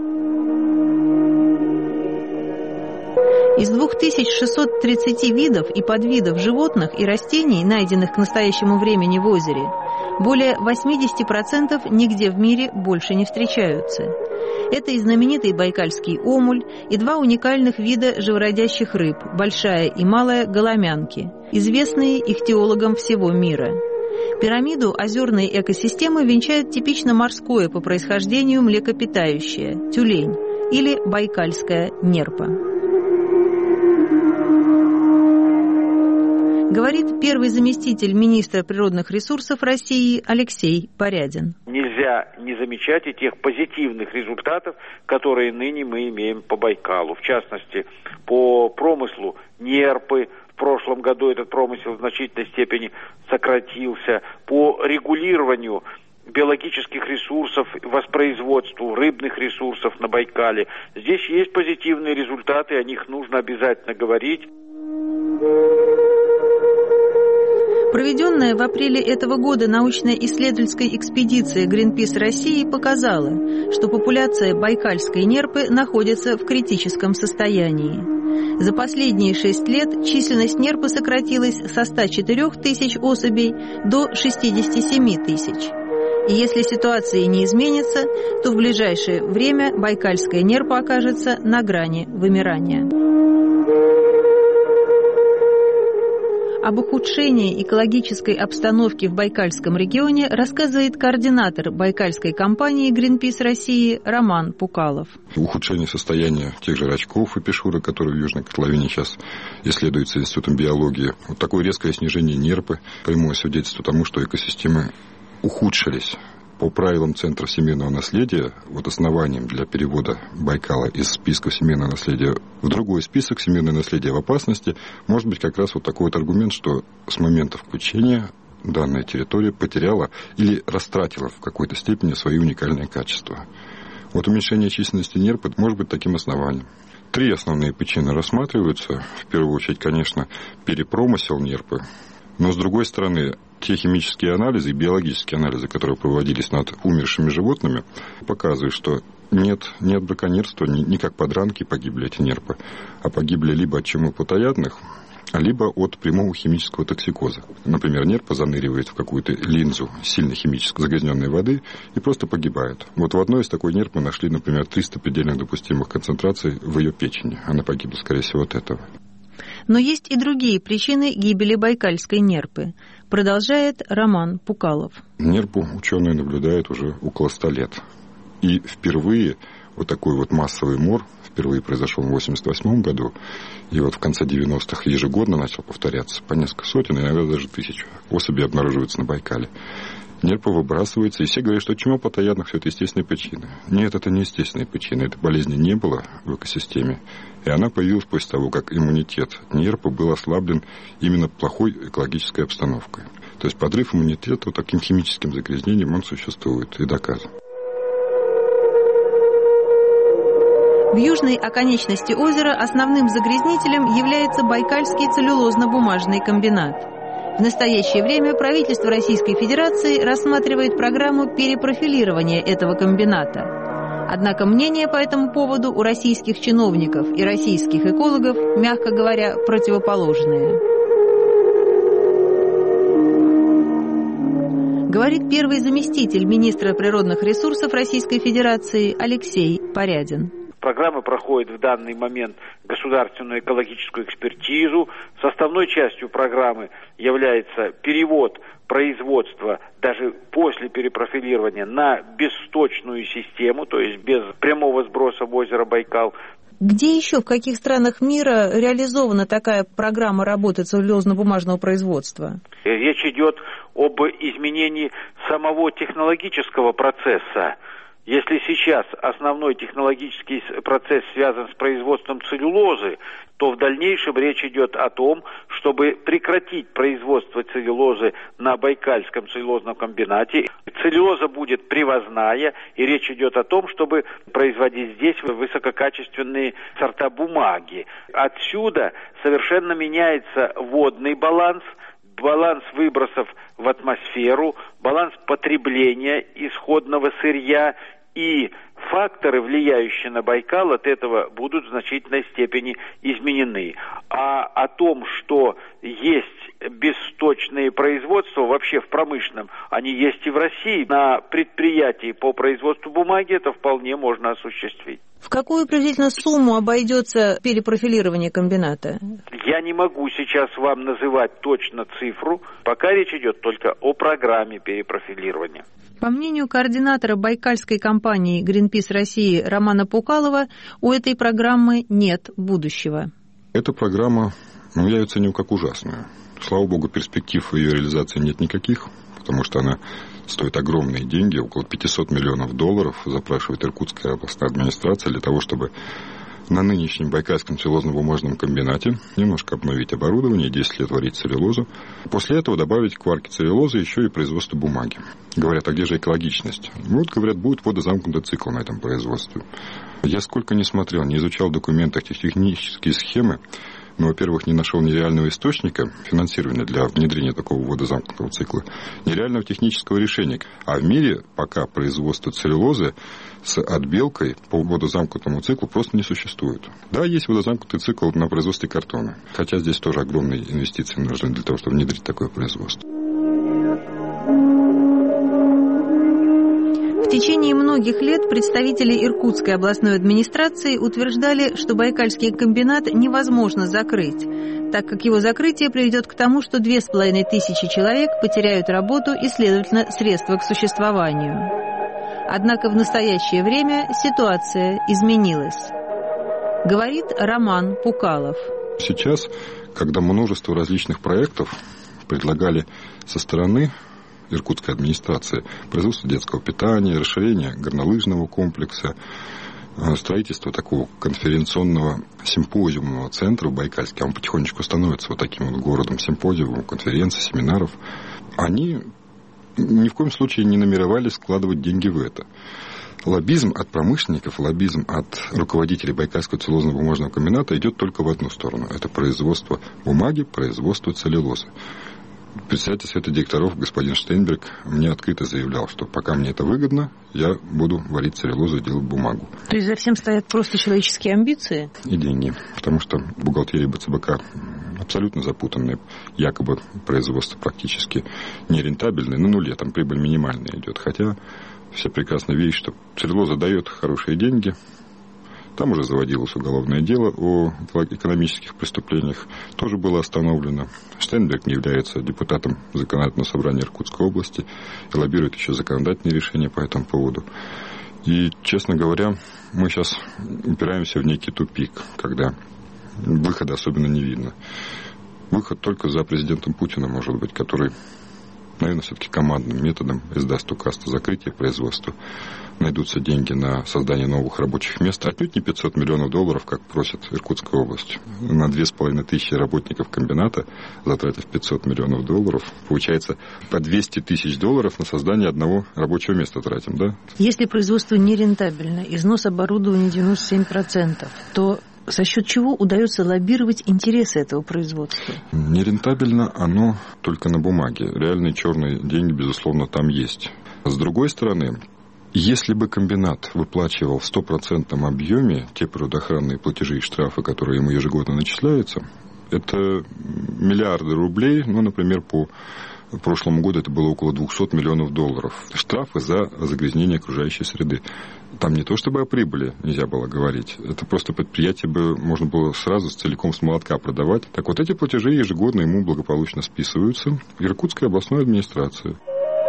Из 2630 видов и подвидов животных и растений, найденных к настоящему времени в озере, более 80% нигде в мире больше не встречаются. Это и знаменитый байкальский омуль, и 2 уникальных вида живородящих рыб, большая и малая голомянки, известные ихтиологам всего мира. Пирамиду озерной экосистемы венчает типично морское по происхождению млекопитающее – тюлень или байкальская нерпа. Говорит первый заместитель министра природных ресурсов России Алексей Порядин. Нельзя не замечать и тех позитивных результатов, которые ныне мы имеем по Байкалу. В частности, по промыслу нерпы. В прошлом году этот промысел в значительной степени сократился. По регулированию биологических ресурсов, воспроизводству рыбных ресурсов на Байкале. Здесь есть позитивные результаты, о них нужно обязательно говорить. Проведенная в апреле этого года научно-исследовательская экспедиция Greenpeace России показала, что популяция байкальской нерпы находится в критическом состоянии. За последние 6 лет численность нерпы сократилась со 104 тысяч особей до 67 тысяч. И если ситуация не изменится, то в ближайшее время байкальская нерпа окажется на грани вымирания. Об ухудшении экологической обстановки в Байкальском регионе рассказывает координатор байкальской компании Greenpeace России Роман Пукалов. Ухудшение состояния тех же рачков и пешурок, которые в Южной котловине сейчас исследуются Институтом биологии. Вот такое резкое снижение нерпы – прямое свидетельство тому, что экосистемы ухудшились. По правилам Центра всемирного наследия, вот основанием для перевода Байкала из списка всемирного наследия в другой список всемирное наследие в опасности, может быть как раз вот такой вот аргумент, что с момента включения данная территория потеряла или растратила в какой-то степени свои уникальные качества. Вот уменьшение численности нерпы может быть таким основанием. 3 основные причины рассматриваются. В первую очередь, конечно, перепромысел нерпы. Но, с другой стороны, те химические анализы и биологические анализы, которые проводились над умершими животными, показывают, что нет браконьерства, не как подранки погибли эти нерпы, а погибли либо от чумы плотоядных, либо от прямого химического токсикоза. Например, нерпа заныривает в какую-то линзу сильно химически загрязненной воды и просто погибает. Вот в одной из такой нерпы нашли, например, 300 предельных допустимых концентраций в ее печени. Она погибла, скорее всего, от этого. Но есть и другие причины гибели байкальской нерпы, продолжает Роман Пукалов. Нерпу ученые наблюдают уже около 100 лет. И впервые вот такой вот массовый мор впервые произошел в 1988 году, и вот в конце 90-х ежегодно начал повторяться. По несколько сотен, иногда даже 1000 особей обнаруживается на Байкале. Нерпа выбрасывается, и все говорят, что чума плотоядных – все это естественные причины. Нет, это не естественные причины. Этой болезни не было в экосистеме. И она появилась после того, как иммунитет нерпы был ослаблен именно плохой экологической обстановкой. То есть подрыв иммунитета вот таким химическим загрязнением он существует и доказан. В южной оконечности озера основным загрязнителем является Байкальский целлюлозно-бумажный комбинат. В настоящее время правительство Российской Федерации рассматривает программу перепрофилирования этого комбината. Однако мнения по этому поводу у российских чиновников и российских экологов, мягко говоря, противоположные. Говорит первый заместитель министра природных ресурсов Российской Федерации Алексей Порядин. Программа проходит в данный момент государственную экологическую экспертизу. Составной частью программы является перевод производства даже после перепрофилирования на бессточную систему, то есть без прямого сброса в озеро Байкал. Где еще, в каких странах мира реализована такая программа работы целлюлозно-бумажного производства? Речь идет об изменении самого технологического процесса. Если сейчас основной технологический процесс связан с производством целлюлозы, то в дальнейшем речь идет о том, чтобы прекратить производство целлюлозы на Байкальском целлюлозном комбинате. Целлюлоза будет привозная, и речь идет о том, чтобы производить здесь высококачественные сорта бумаги. Отсюда совершенно меняется водный баланс, баланс выбросов в атмосферу, баланс потребления исходного сырья, и факторы, влияющие на Байкал, от этого будут в значительной степени изменены. А о том, что есть бессточные производства, вообще в промышленном, они есть и в России. На предприятии по производству бумаги это вполне можно осуществить. В какую приблизительно сумму обойдется перепрофилирование комбината? Я не могу сейчас вам называть точно цифру, пока речь идет только о программе перепрофилирования. По мнению координатора байкальской компании «Гринпис России» Романа Пукалова, у этой программы нет будущего. Эта программа, я ее ценю как ужасную. Слава богу, перспектив ее реализации нет никаких, потому что она стоит огромные деньги, около $500 миллионов запрашивает Иркутская областная администрация для того, чтобы на нынешнем Байкальском целлюлозно-бумажном комбинате немножко обновить оборудование, 10 лет варить целлюлозу. После этого добавить к варке целлюлозы еще и производство бумаги. Говорят, а где же экологичность? Вот, говорят, будет водозамкнутый цикл на этом производстве. Я сколько не смотрел, не изучал в документах технические схемы, но, во-первых, не нашел ни реального источника финансирования для внедрения такого водозамкнутого цикла, ни реального технического решения. А в мире пока производство целлюлозы с отбелкой по водозамкнутому циклу просто не существует. Да, есть водозамкнутый цикл на производстве картона, хотя здесь тоже огромные инвестиции нужны для того, чтобы внедрить такое производство. В течение многих лет представители Иркутской областной администрации утверждали, что Байкальский комбинат невозможно закрыть, так как его закрытие приведет к тому, что 2500 человек потеряют работу и, следовательно, средства к существованию. Однако в настоящее время ситуация изменилась. Говорит Роман Пукалов. Сейчас, когда множество различных проектов предлагали со стороны Иркутской администрации, производство детского питания, расширение горнолыжного комплекса, строительство такого конференционного симпозиумного центра в Байкальске, он потихонечку становится вот таким вот городом симпозиумов, конференций, семинаров, они ни в коем случае не намеревались складывать деньги в это. Лоббизм от промышленников, лоббизм от руководителей Байкальского целлюлозно-бумажного комбината идет только в одну сторону. Это производство бумаги, производство целлюлозы. Председатель совета директоров господин Штейнберг мне открыто заявлял, что пока мне это выгодно, я буду варить целлюлозу и делать бумагу. То есть за всем стоят просто человеческие амбиции? И деньги. Потому что бухгалтерия БЦБК абсолютно запутанная. Якобы производство практически нерентабельное. На нуле, там прибыль минимальная идет. Хотя все прекрасно видят, что целлюлоза дает хорошие деньги. Там уже заводилось уголовное дело о экономических преступлениях. Тоже было остановлено. Штейнберг не является депутатом законодательного собрания Иркутской области и лоббирует еще законодательные решения по этому поводу. И, честно говоря, мы сейчас упираемся в некий тупик, когда выхода особенно не видно. Выход только за президентом Путиным, может быть, который, наверное, все-таки командным методом издаст указ о закрытии производства. Найдутся деньги на создание новых рабочих мест. Отнюдь не 500 миллионов долларов, как просит Иркутская область. На 2500 работников комбината, затратив 500 миллионов долларов, получается по 200 тысяч долларов на создание одного рабочего места тратим, да? Если производство нерентабельно, износ оборудования 97%, то за счет чего удается лоббировать интересы этого производства? Нерентабельно оно только на бумаге. Реальные черные деньги, безусловно, там есть. С другой стороны, если бы комбинат выплачивал в 100% объеме те природоохранные платежи и штрафы, которые ему ежегодно начисляются, это миллиарды рублей, ну, например, по прошлому году это было около 200 миллионов долларов. Штрафы за загрязнение окружающей среды. Там не то чтобы о прибыли нельзя было говорить, это просто предприятие бы можно было сразу целиком с молотка продавать. Так вот, эти платежи ежегодно ему благополучно списываются в Иркутской областной администрации.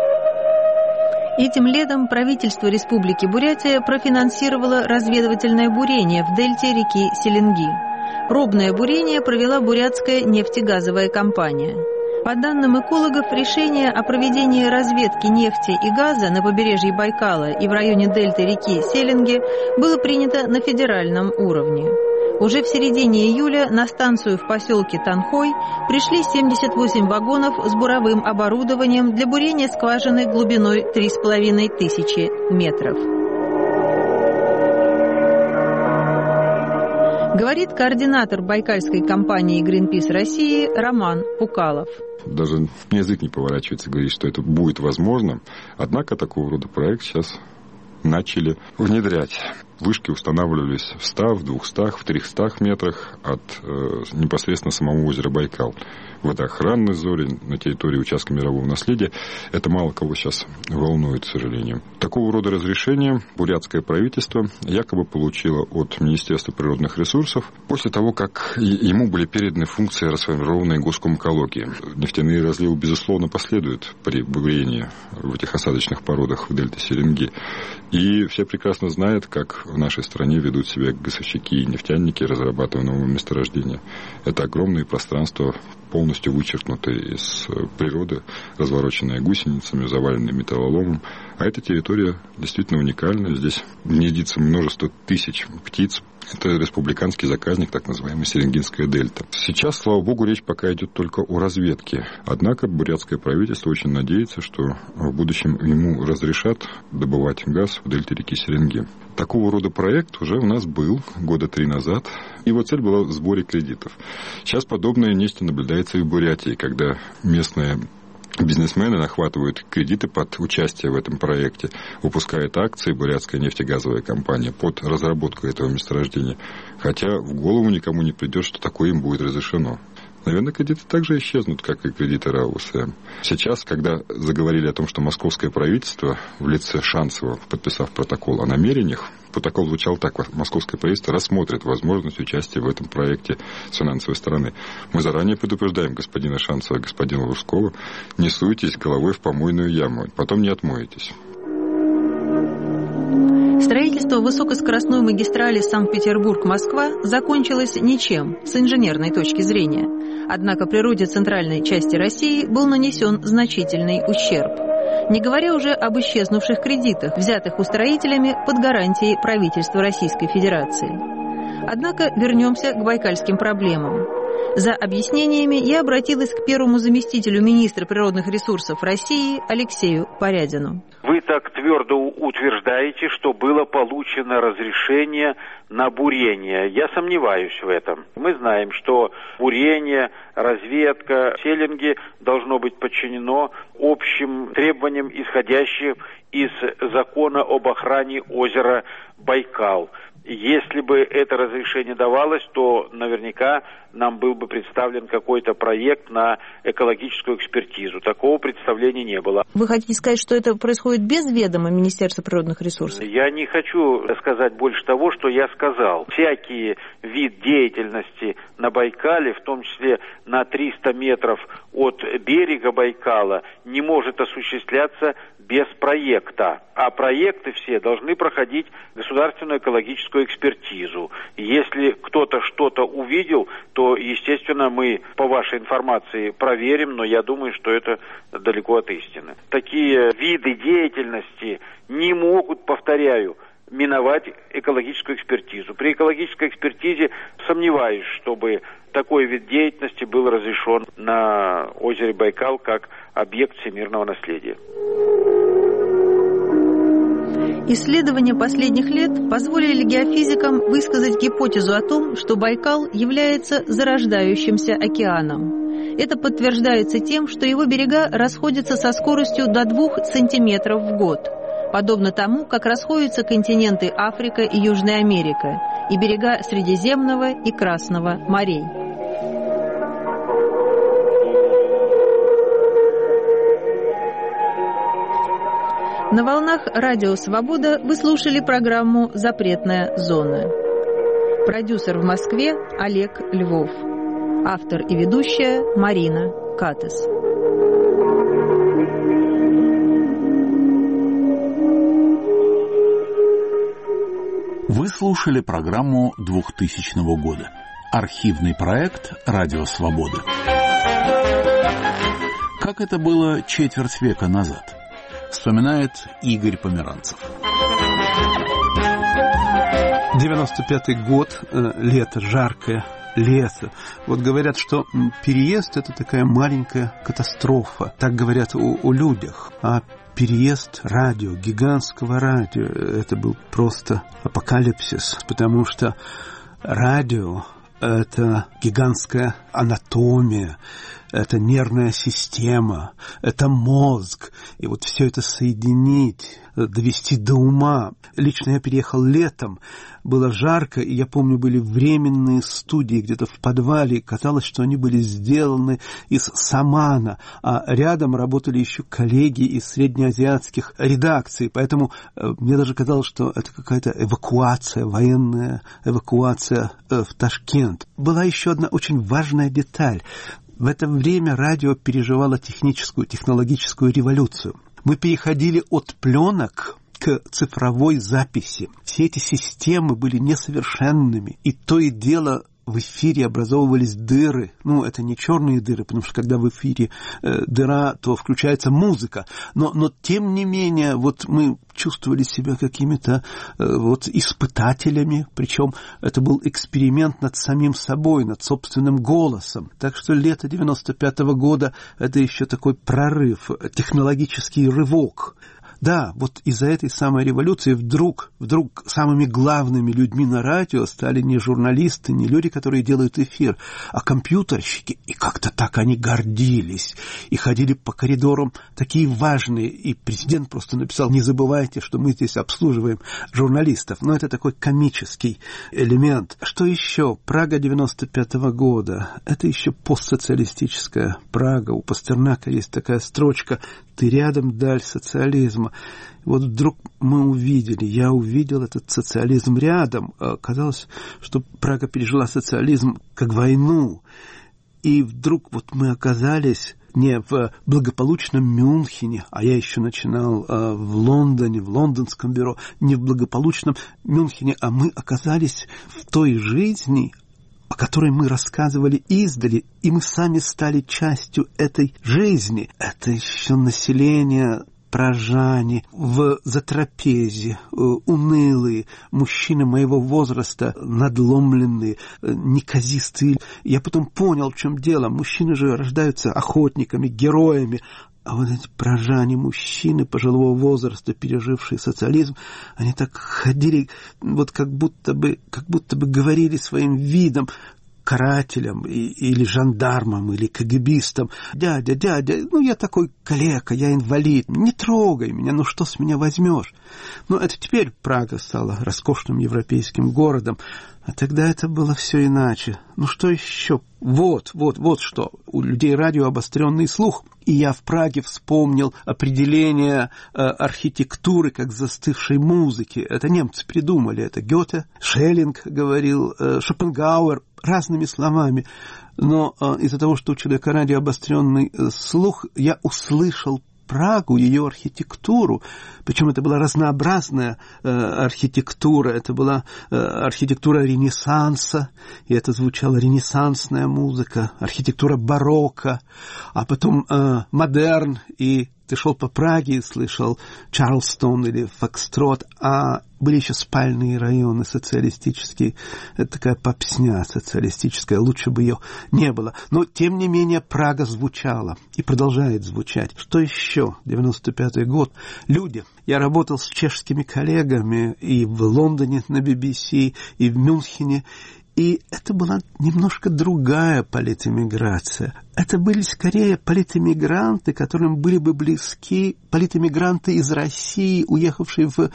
Этим летом правительство Республики Бурятия профинансировало разведывательное бурение в дельте реки Селенги. Пробное бурение провела бурятская нефтегазовая компания. По данным экологов, решение о проведении разведки нефти и газа на побережье Байкала и в районе дельты реки Селенги было принято на федеральном уровне. Уже в середине июля на станцию в поселке Танхой пришли 78 вагонов с буровым оборудованием для бурения скважины глубиной 3500 метров. Говорит координатор байкальской компании Greenpeace России Роман Пукалов. Даже язык не поворачивается говорить, что это будет возможно. Однако такого рода проект сейчас начали внедрять. Вышки устанавливались в 100, в 200, в 300 метрах от непосредственно самого озера Байкал. Водоохранной зоне на территории участка мирового наследия. Это мало кого сейчас волнует, к сожалению. Такого рода разрешение бурятское правительство якобы получило от Министерства природных ресурсов после того, как ему были переданы функции, расформированные Госкомкологии. Нефтяные разливы, безусловно, последуют при бурении в этих осадочных породах в дельте Селенги. И все прекрасно знают, как в нашей стране ведут себя газовщики и нефтяники, разрабатывая новые месторождения. Это огромные пространства, полностью вычеркнутые из природы, развороченные гусеницами, заваленные металлоломом. А эта территория действительно уникальна. Здесь гнездится множество тысяч птиц. Это республиканский заказник, так называемая Селенгинская дельта. Сейчас, слава богу, речь пока идет только о разведке. Однако бурятское правительство очень надеется, что в будущем ему разрешат добывать газ в дельте реки Селенги. Такого рода проект уже у нас был года 3 назад. Его цель была в сборе кредитов. Сейчас подобное нечто наблюдается и в Бурятии, когда местные бизнесмены нахватывают кредиты под участие в этом проекте, выпускают акции бурятская нефтегазовая компания под разработку этого месторождения. Хотя в голову никому не придет, что такое им будет разрешено. Наверное, кредиты также исчезнут, как и кредиты РАО УСМ. Сейчас, когда заговорили о том, что московское правительство в лице Шанцева, подписав протокол о намерениях, протокол звучал так: московское правительство рассмотрит возможность участия в этом проекте с финансовой стороны. Мы заранее предупреждаем господина Шанцева и господина Лужкова: не суйтесь головой в помойную яму, потом не отмоетесь. Строительство высокоскоростной магистрали Санкт-Петербург-Москва закончилось ничем с инженерной точки зрения. Однако природе центральной части России был нанесен значительный ущерб. Не говоря уже об исчезнувших кредитах, взятых устроителями под гарантией правительства Российской Федерации. Однако вернемся к байкальским проблемам. За объяснениями я обратилась к первому заместителю министра природных ресурсов России Алексею Порядину. Вы так твердо утверждаете, что было получено разрешение на бурение. Я сомневаюсь в этом. Мы знаем, что бурение, разведка, селлинги должно быть подчинено общим требованиям, исходящим из закона об охране озера Байкал. Если бы это разрешение давалось, то наверняка нам был бы представлен какой-то проект на экологическую экспертизу. Такого представления не было. Вы хотите сказать, что это происходит без ведома Министерства природных ресурсов? Я не хочу сказать больше того, что я сказал. Всякий вид деятельности на Байкале, в том числе на 300 метров от берега Байкала, не может осуществляться без проекта. А проекты все должны проходить государственную экологическую экспертизу. Если кто-то что-то увидел, то, естественно, мы по вашей информации проверим, но я думаю, что это далеко от истины. Такие виды деятельности не могут, повторяю, миновать экологическую экспертизу. При экологической экспертизе сомневаюсь, чтобы такой вид деятельности был разрешен на озере Байкал как объект всемирного наследия. Исследования последних лет позволили геофизикам высказать гипотезу о том, что Байкал является зарождающимся океаном. Это подтверждается тем, что его берега расходятся со скоростью до 2 сантиметров в год, подобно тому, как расходятся континенты Африка и Южная Америка, и берега Средиземного и Красного морей. На волнах Радио Свобода вы слушали программу «Запретная зона». Продюсер в Москве Олег Львов. Автор и ведущая Марина Катес. Вы слушали программу 2000 года. Архивный проект «Радио Свобода». Как это было четверть века назад? Вспоминает Игорь Померанцев. 95-й год, лето, жаркое лето. Вот говорят, что переезд – это такая маленькая катастрофа. Так говорят о людях. А переезд радио, гигантского радио, это был просто апокалипсис, потому что радио – это гигантская анатомия, это нервная система, это мозг. И вот все это соединить, довести до ума. Лично я переехал летом, было жарко, и я помню, были временные студии где-то в подвале. Казалось, что они были сделаны из самана, а рядом работали еще коллеги из среднеазиатских редакций. Поэтому мне даже казалось, что это какая-то эвакуация, военная эвакуация в Ташкент. Была еще одна очень важная деталь. В это время радио переживало технологическую революцию. Мы переходили от пленок к цифровой записи. Все эти системы были несовершенными, и то и дело в эфире образовывались дыры. Ну, это не черные дыры, потому что когда в эфире дыра, то включается музыка. Но тем не менее, вот мы чувствовали себя какими-то испытателями, причем это был эксперимент над самим собой, над собственным голосом. Так что лето 95-го года – это еще такой прорыв, технологический рывок. Да, вот из-за этой самой революции вдруг самыми главными людьми на радио стали не журналисты, не люди, которые делают эфир, а компьютерщики. И как-то так они гордились. И ходили по коридорам такие важные. И президент просто написал: не забывайте, что мы здесь обслуживаем журналистов. Но это такой комический элемент. Что еще? Прага 95-го года. Это еще постсоциалистическая Прага. У Пастернака есть такая строчка: «Ты рядом, даль социализма». Вот вдруг я увидел этот социализм рядом. Казалось, что Прага пережила социализм как войну. И вдруг вот мы оказались не в благополучном Мюнхене, а я еще начинал в Лондоне, в лондонском бюро, не в благополучном Мюнхене, а мы оказались в той жизни, о которой мы рассказывали издали, и мы сами стали частью этой жизни. Это еще население пражане в затрапезе, унылые, мужчины моего возраста, надломленные, неказистые. Я потом понял, в чем дело. Мужчины же рождаются охотниками, героями. А вот эти пражане, мужчины пожилого возраста, пережившие социализм, они так ходили, вот как будто бы говорили своим видом карателям или жандармам, или КГБистам: дядя, я такой калека, я инвалид, не трогай меня, что с меня возьмешь? Это теперь Прага стала роскошным европейским городом, а тогда это было все иначе. Что еще? Вот что. У людей радио обостренный слух. И я в Праге вспомнил определение архитектуры как застывшей музыки. Это немцы придумали. Это Гёте, Шеллинг говорил, Шопенгауэр, разными словами. Но из-за того, что у человека радио обостренный слух, я услышал Прагу, ее архитектуру. Причем это была разнообразная архитектура. Это была архитектура Ренессанса, и это звучала ренессансная музыка, архитектура барокко, а потом модерн. И ты шел по Праге и слышал Чарльстон или Фокстрот, а были еще спальные районы социалистические. Это такая попсня социалистическая, лучше бы ее не было. Но, тем не менее, Прага звучала и продолжает звучать. Что еще? 95-й год. Люди. Я работал с чешскими коллегами и в Лондоне на BBC, и в Мюнхене. И это была немножко другая политэмиграция. Это были скорее политэмигранты, которым были бы близки политэмигранты из России, уехавшие в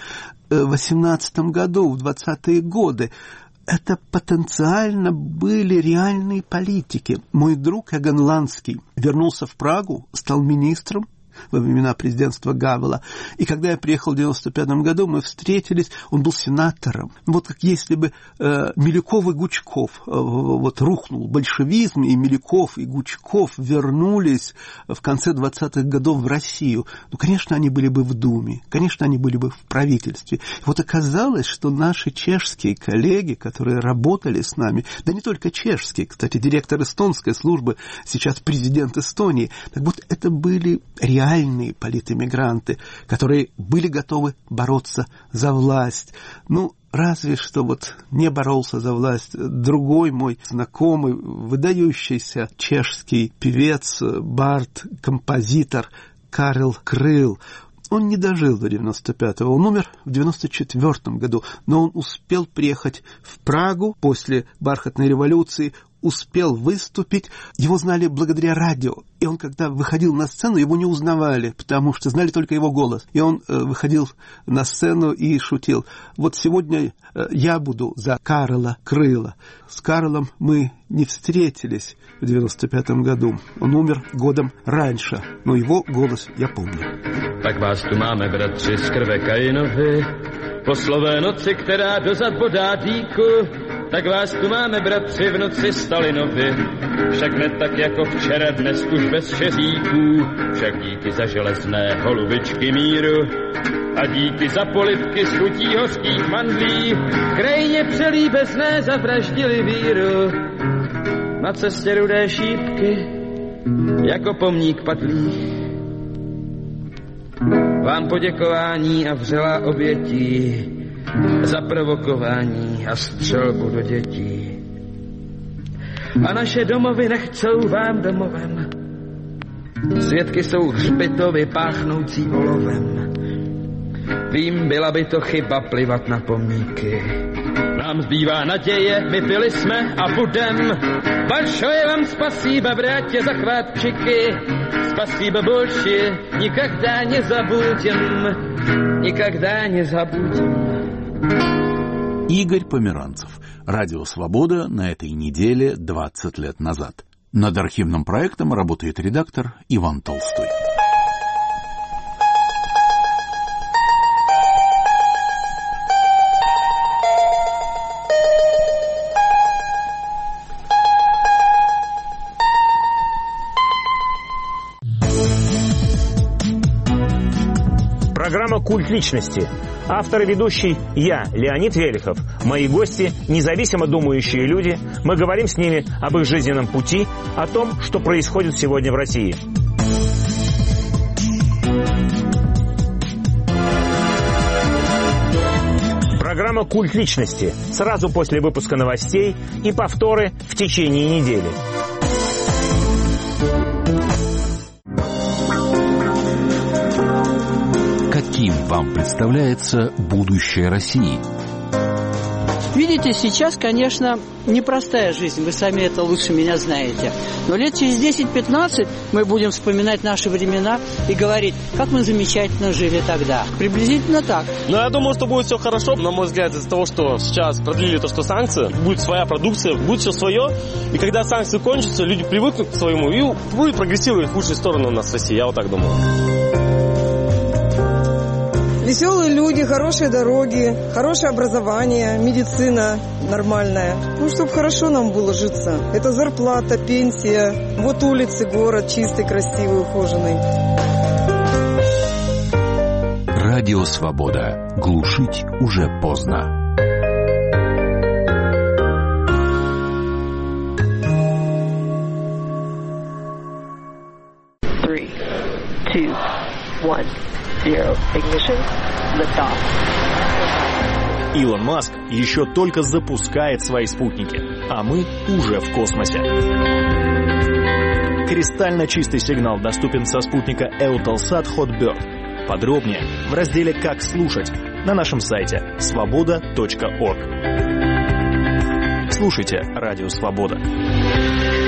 18 году, в 20-е годы. Это потенциально были реальные политики. Мой друг Эгон Ланский вернулся в Прагу, стал министром во времена президентства Гавела. И когда я приехал в 95 году, мы встретились, он был сенатором. Вот как если бы Милюков и Гучков, рухнул большевизм, и Милюков и Гучков вернулись в конце 20-х годов в Россию. Конечно, они были бы в Думе, конечно, они были бы в правительстве. Вот оказалось, что наши чешские коллеги, которые работали с нами, да не только чешские, кстати, директор эстонской службы, сейчас президент Эстонии, так вот это были реальные политэмигранты, которые были готовы бороться за власть. Разве что не боролся за власть другой мой знакомый, выдающийся чешский певец, бард, композитор Карел Крыл. Он не дожил до 95-го, он умер в 94-м году, но он успел приехать в Прагу после бархатной революции, успел выступить, его знали благодаря радио. И он, когда выходил на сцену, его не узнавали, потому что знали только его голос. И он выходил на сцену и шутил: вот сегодня я буду за Карела Крыла. С Карлом мы не встретились в 95-м году. Он умер годом раньше, но его голос я помню. Tak vás tu máme, bratři, z krve Kainovi, po slové noci, která dozad bodá dýku. Tak vás tu máme, bratři, v noci Stalinovi, však ne tak jako včera, dnes už bez šeříků, však díky za železné holubičky míru a díky za polivky z chutí hořkých mandlí, krajně přelíbezné zavraždili víru. Na cestě rudé šípky, jako pomník padlých, vám poděkování a vřelá obětí za provokování a střelbu do dětí. A naše domovy nechcou vám domovem. Svědky jsou hřbitovy páchnoucí olovem. Vím, byla by to chyba plivat na pomníky. Nám zbývá naděje, my byli jsme a budem. Большое вам спасибо, братья, захватчики. Спасибо большое, никогда не забудем. Никогда не забудем. Игорь Померанцев. Радио «Свобода» на этой неделе 20 лет назад. Над архивным проектом работает редактор Иван Толстой. Программа «Культ личности». Автор и ведущий я, Леонид Велихов. Мои гости – независимо думающие люди. Мы говорим с ними об их жизненном пути, о том, что происходит сегодня в России. Программа «Культ личности» сразу после выпуска новостей и повторы в течение недели. Каким вам представляется будущее России? Видите, сейчас, конечно, непростая жизнь, вы сами это лучше меня знаете. Но лет через 10-15 мы будем вспоминать наши времена и говорить, как мы замечательно жили тогда. Приблизительно так. Но я думаю, что будет все хорошо. На мой взгляд, из-за того, что сейчас продлили то, что санкции, будет своя продукция, будет все свое. И когда санкции кончатся, люди привыкнут к своему и будет прогрессировать в худшую сторону у нас в России. Я вот так думаю. Веселые люди, хорошие дороги, хорошее образование, медицина нормальная. Ну, чтобы хорошо нам было житься. Это зарплата, пенсия. Вот улицы, город чистый, красивый, ухоженный. Радио «Свобода». Глушить уже поздно. Илон Маск еще только запускает свои спутники, а мы уже в космосе. Кристально чистый сигнал доступен со спутника Eutelsat Hotbird. Подробнее в разделе «Как слушать» на нашем сайте svoboda.org. Слушайте «Радио Свобода».